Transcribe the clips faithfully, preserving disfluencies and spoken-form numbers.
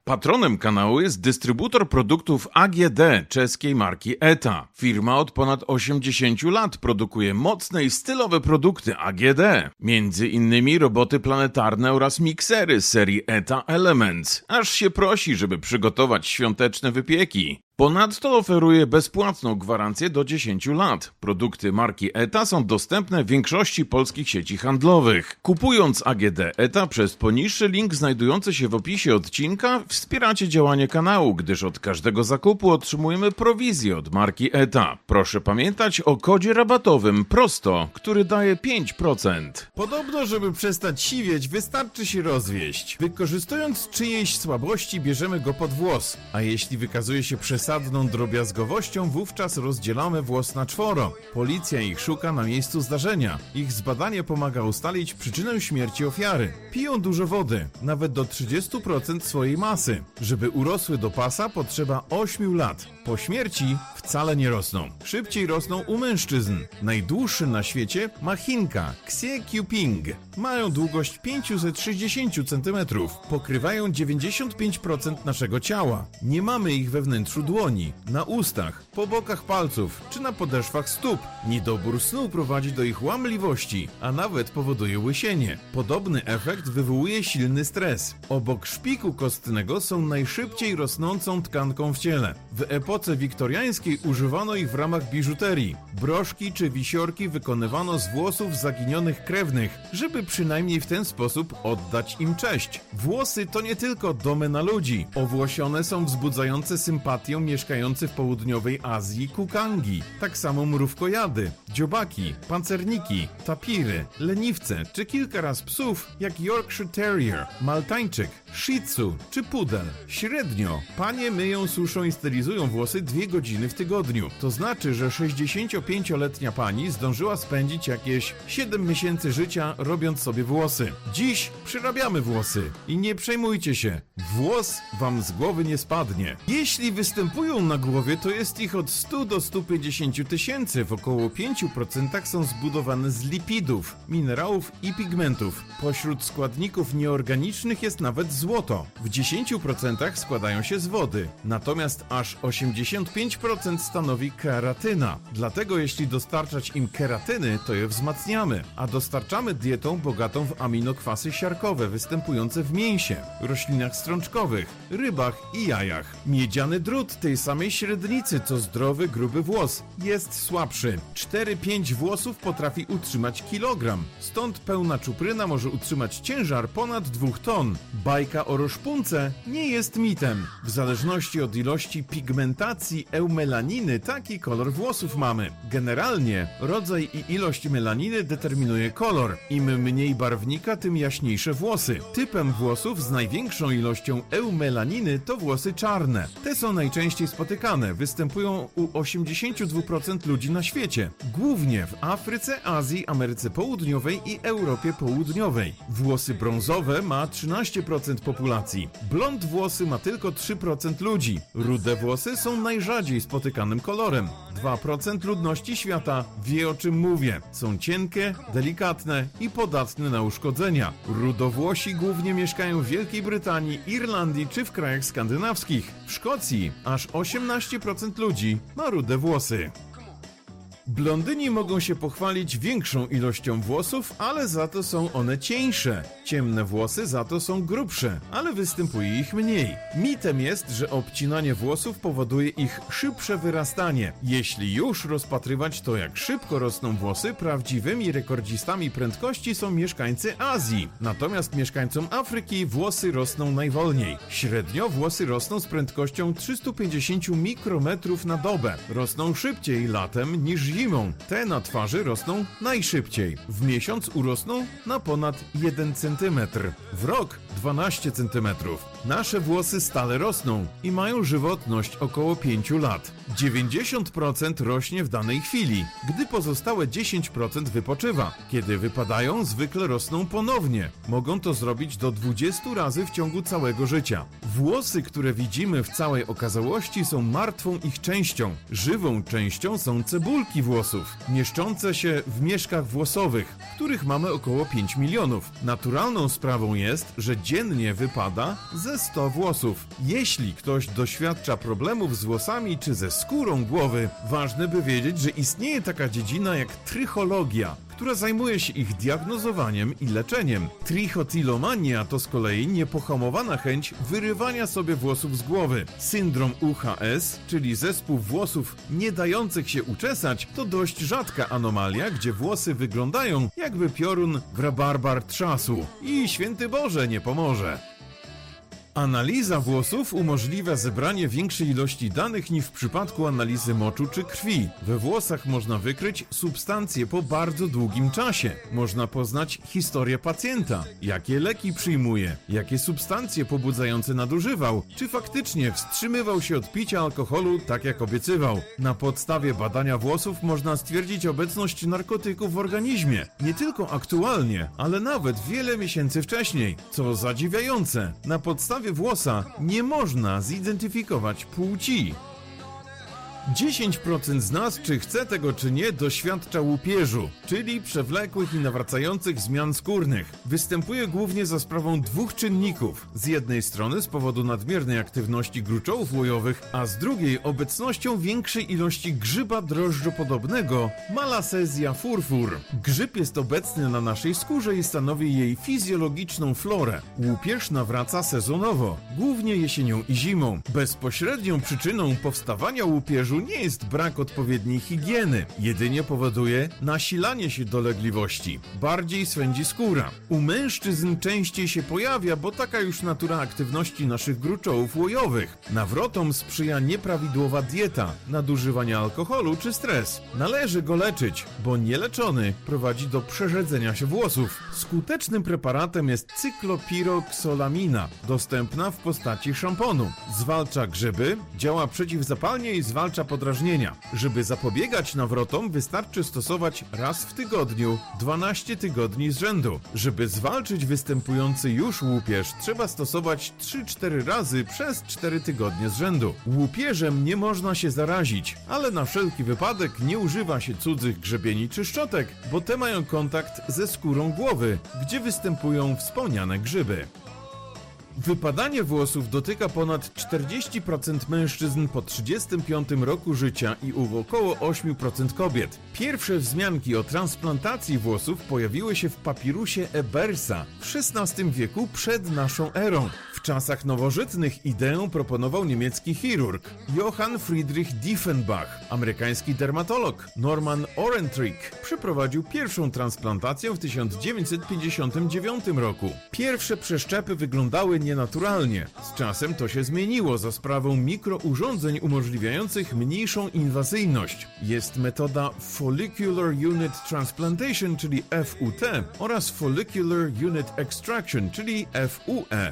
Patronem kanału jest dystrybutor produktów A G D czeskiej marki ETA. Firma od ponad osiemdziesięciu lat produkuje mocne i stylowe produkty A G D. Między innymi roboty planetarne oraz miksery z serii ETA Elements. Aż się prosi, żeby przygotować świąteczne wypieki. Ponadto oferuje bezpłatną gwarancję do dziesięciu lat. Produkty marki ETA są dostępne w większości polskich sieci handlowych. Kupując A G D ETA przez poniższy link znajdujący się w opisie odcinka wspieracie działanie kanału, gdyż od każdego zakupu otrzymujemy prowizję od marki ETA. Proszę pamiętać o kodzie rabatowym PROSTO, który daje pięć procent. Podobno, żeby przestać siwieć, wystarczy się rozwieść. Wykorzystując czyjejś słabości, bierzemy go pod włos, a jeśli wykazuje się przesadną drobiazgowością, wówczas rozdzielamy włos na czworo. Policja ich szuka na miejscu zdarzenia. Ich zbadanie pomaga ustalić przyczynę śmierci ofiary. Piją dużo wody, nawet do trzydziestu procent swojej masy. Żeby urosły do pasa, potrzeba ośmiu lat. Po śmierci wcale nie rosną. Szybciej rosną u mężczyzn. Najdłuższy na świecie ma Chinka, Xie Qiuping. Mają długość pięćset sześćdziesiąt centymetrów. Pokrywają dziewięćdziesiąt pięć procent naszego ciała. Nie mamy ich we wnętrzu dłoni, na ustach, po bokach palców czy na podeszwach stóp. Niedobór snu prowadzi do ich łamliwości, a nawet powoduje łysienie. Podobny efekt wywołuje silny stres. Obok szpiku kostnego są najszybciej rosnącą tkanką w ciele. W epoce wiktoriańskiej używano ich w ramach biżuterii. Broszki czy wisiorki wykonywano z włosów zaginionych krewnych, żeby przynajmniej w ten sposób oddać im cześć. Włosy to nie tylko domena ludzi. Owłosione są wzbudzające sympatię mieszkający w południowej Azji kukangi. Tak samo mrówkojady, dziobaki, pancerniki, tapiry, leniwce czy kilka raz psów jak Yorkshire Terrier, Maltańczyk, Shih Tzu czy Pudel. Średnio panie myją, suszą i stylizują włosy dwie godziny w tygodniu. To znaczy, że sześćdziesięciopięcioletnia pani zdążyła spędzić jakieś siedem miesięcy życia robiąc sobie włosy. Dziś przyrabiamy włosy i nie przejmujcie się, włos wam z głowy nie spadnie. Jeśli występują na głowie, to jest ich od stu do stu pięćdziesięciu tysięcy. W około pięciu procentach są zbudowane z lipidów, minerałów i pigmentów. Pośród składników nieorganicznych jest nawet złoto. W dziesięciu procentach składają się z wody. Natomiast aż osiemdziesiąt pięć procent stanowi keratyna. Dlatego jeśli dostarczać im keratyny, to je wzmacniamy. A dostarczamy dietą bogatą w aminokwasy siarkowe występujące w mięsie, roślinach strączkowych, rybach i jajach. Miedziany drut tej samej średnicy co zdrowy, gruby włos jest słabszy. cztery pięć włosów potrafi utrzymać kilogram. Stąd pełna czupryna może utrzymać ciężar ponad dwóch ton. Bajka o roszpunce nie jest mitem. W zależności od ilości pigmentacji eumelaniny taki kolor włosów mamy. Generalnie rodzaj i ilość melaniny determinuje kolor. Im mniej barwnika, tym jaśniejsze włosy. Typem włosów z największą ilością eumelaniny to włosy czarne. Te są najczęściej spotykane. Występują u osiemdziesięciu dwóch procent ludzi na świecie. Głównie w Afryce, Azji, Ameryce Południowej i Europie Południowej. Włosy brązowe ma trzynaście procent populacji. Blond włosy ma tylko trzy procent ludzi. Rude włosy są najrzadziej spotykanym kolorem. dwa procent ludności świata wie, o czym mówię. Są cienkie, delikatne i podatne na uszkodzenia. Rudowłosi głównie mieszkają w Wielkiej Brytanii, Irlandii czy w krajach skandynawskich. W Szkocji aż osiemnaście procent ludzi ma rude włosy. Blondyni mogą się pochwalić większą ilością włosów, ale za to są one cieńsze. Ciemne włosy za to są grubsze, ale występuje ich mniej. Mitem jest, że obcinanie włosów powoduje ich szybsze wyrastanie. Jeśli już rozpatrywać to, jak szybko rosną włosy, prawdziwymi rekordzistami prędkości są mieszkańcy Azji. Natomiast mieszkańcom Afryki włosy rosną najwolniej. Średnio włosy rosną z prędkością trzysta pięćdziesiąt mikrometrów na dobę. Rosną szybciej latem niż zimą. Te na twarzy rosną najszybciej. W miesiąc urosną na ponad jeden centymetr. W rok dwanaście centymetrów. Nasze włosy stale rosną i mają żywotność około pięciu lat. dziewięćdziesiąt procent rośnie w danej chwili, gdy pozostałe dziesięć procent wypoczywa. Kiedy wypadają, zwykle rosną ponownie. Mogą to zrobić do dwudziestu razy w ciągu całego życia. Włosy, które widzimy w całej okazałości, są martwą ich częścią. Żywą częścią są cebulki włosowe. włosów, mieszczące się w mieszkach włosowych, których mamy około pięć milionów. Naturalną sprawą jest, że dziennie wypada ze sto włosów. Jeśli ktoś doświadcza problemów z włosami czy ze skórą głowy, ważne by wiedzieć, że istnieje taka dziedzina jak trichologia, która zajmuje się ich diagnozowaniem i leczeniem. Trichotillomania to z kolei niepohamowana chęć wyrywania sobie włosów z głowy. Syndrom U H S, czyli zespół włosów nie dających się uczesać, to dość rzadka anomalia, gdzie włosy wyglądają jakby piorun w rabarbar trzasu. I święty Boże nie pomoże. Analiza włosów umożliwia zebranie większej ilości danych niż w przypadku analizy moczu czy krwi. We włosach można wykryć substancje po bardzo długim czasie. Można poznać historię pacjenta, jakie leki przyjmuje, jakie substancje pobudzające nadużywał, czy faktycznie wstrzymywał się od picia alkoholu tak jak obiecywał. Na podstawie badania włosów można stwierdzić obecność narkotyków w organizmie. Nie tylko aktualnie, ale nawet wiele miesięcy wcześniej. Co zadziwiające, na podstawie włosa nie można zidentyfikować płci. dziesięć procent z nas, czy chce tego czy nie, doświadcza łupieżu, czyli przewlekłych i nawracających zmian skórnych. Występuje głównie za sprawą dwóch czynników. Z jednej strony z powodu nadmiernej aktywności gruczołów łojowych, a z drugiej obecnością większej ilości grzyba drożdżopodobnego Malassezia furfur. Grzyb jest obecny na naszej skórze i stanowi jej fizjologiczną florę. Łupież nawraca sezonowo, głównie jesienią i zimą. Bezpośrednią przyczyną powstawania łupieżu nie jest brak odpowiedniej higieny, jedynie powoduje nasilanie się dolegliwości. Bardziej swędzi skóra. U mężczyzn częściej się pojawia, bo taka już natura aktywności naszych gruczołów łojowych. Nawrotom sprzyja nieprawidłowa dieta, nadużywanie alkoholu czy stres. Należy go leczyć, bo nieleczony prowadzi do przerzedzenia się włosów. Skutecznym preparatem jest cyklopiroksolamina, dostępna w postaci szamponu. Zwalcza grzyby, działa przeciwzapalnie i zwalcza podrażnienia. Żeby zapobiegać nawrotom, wystarczy stosować raz w tygodniu, dwanaście tygodni z rzędu. Żeby zwalczyć występujący już łupież, trzeba stosować trzy cztery razy przez cztery tygodnie z rzędu. Łupieżem nie można się zarazić, ale na wszelki wypadek nie używa się cudzych grzebieni czy szczotek, bo te mają kontakt ze skórą głowy, gdzie występują wspomniane grzyby. Wypadanie włosów dotyka ponad czterdzieści procent mężczyzn po trzydziestym piątym roku życia i u około osiem procent kobiet. Pierwsze wzmianki o transplantacji włosów pojawiły się w papirusie Ebersa w szesnastym wieku przed naszą erą. W czasach nowożytnych ideę proponował niemiecki chirurg Johann Friedrich Diefenbach. Amerykański dermatolog Norman Orentrick przeprowadził pierwszą transplantację w tysiąc dziewięćset pięćdziesiątym dziewiątym roku. Pierwsze przeszczepy wyglądały nienaturalnie. Z czasem to się zmieniło za sprawą mikrourządzeń umożliwiających mniejszą inwazyjność. Jest metoda Follicular Unit Transplantation, czyli F U T, oraz Follicular Unit Extraction, czyli F U E.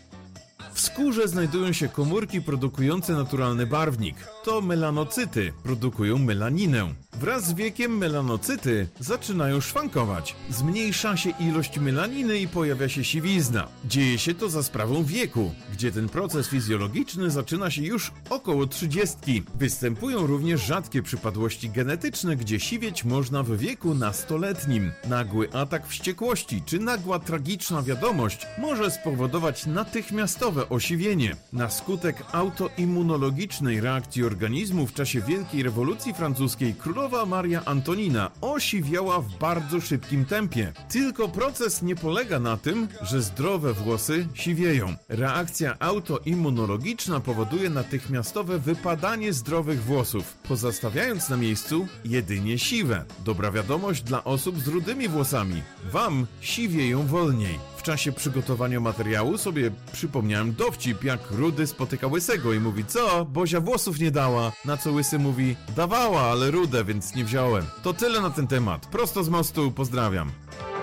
W skórze znajdują się komórki produkujące naturalny barwnik. To melanocyty produkują melaninę. Wraz z wiekiem melanocyty zaczynają szwankować. Zmniejsza się ilość melaniny i pojawia się siwizna. Dzieje się to za sprawą wieku, gdzie ten proces fizjologiczny zaczyna się już około trzydziestki. Występują również rzadkie przypadłości genetyczne, gdzie siwieć można w wieku nastoletnim. Nagły atak wściekłości czy nagła tragiczna wiadomość może spowodować natychmiastowe osiwienie. Na skutek autoimmunologicznej reakcji organizmu w czasie Wielkiej Rewolucji Francuskiej królowa Maria Antonina osiwiała w bardzo szybkim tempie. Tylko proces nie polega na tym, że zdrowe włosy siwieją. Reakcja autoimmunologiczna powoduje natychmiastowe wypadanie zdrowych włosów, pozostawiając na miejscu jedynie siwe. Dobra wiadomość dla osób z rudymi włosami. Wam siwieją wolniej. W czasie przygotowania materiału sobie przypomniałem dowcip, jak Rudy spotyka Łysego i mówi: co? Bozia włosów nie dała. Na co Łysy mówi: dawała, ale rude, więc nie wziąłem. To tyle na ten temat. Prosto z mostu, pozdrawiam.